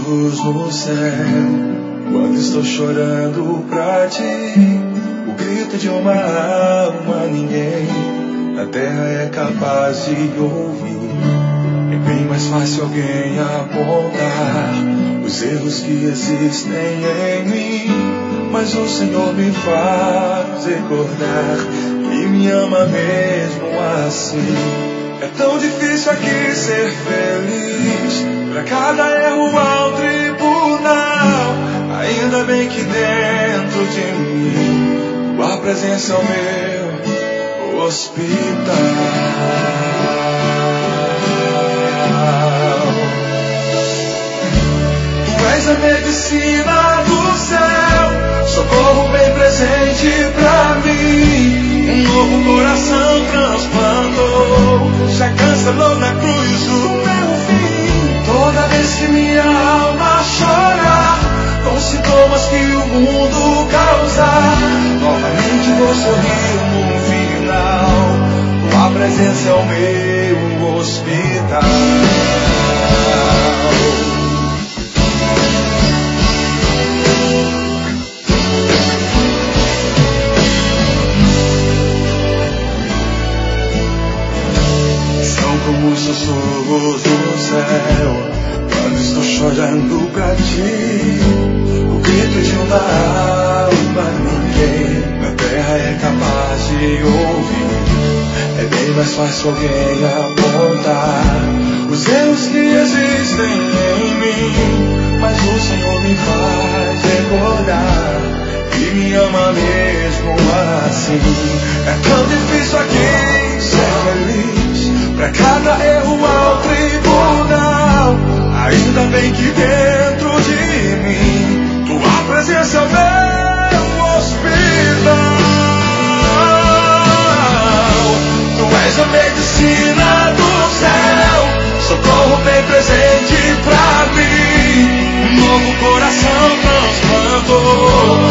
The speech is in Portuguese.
sussurros no céu. Quando estou chorando pra ti, o grito de uma alma ninguém na terra é capaz de ouvir. É bem mais fácil alguém apontar os erros que existem em mim, mas o Senhor me faz recordar que me ama mesmo assim. É tão difícil aqui ser feliz, pra cada erro há um tribunal. Ainda bem que dentro de mim tua presença é o meu hospital. Tu és a medicina do céu, socorro bem presente pra mim. Um novo coração transplantou, já cancelou na cruz o meu fim. Toda vez que minha alma chora, com sintomas que o mundo causa, novamente vou sorrir no final. Tua presença é o meu hospital. São como os sussurros do céu, quando estou chorando pra ti, o grito de uma alma ninguém na terra é capaz de ouvir. É bem mais fácil alguém apontar os erros que existem em mim, mas o Senhor me faz recordar que me ama mesmo assim. É tão difícil aqui ser feliz, pra cada erro há um tribunal. Ainda bem que dentro de mim tua presença é o meu hospital. Tu és a medicina do céu, socorro bem presente pra mim. Um novo coração transplantou,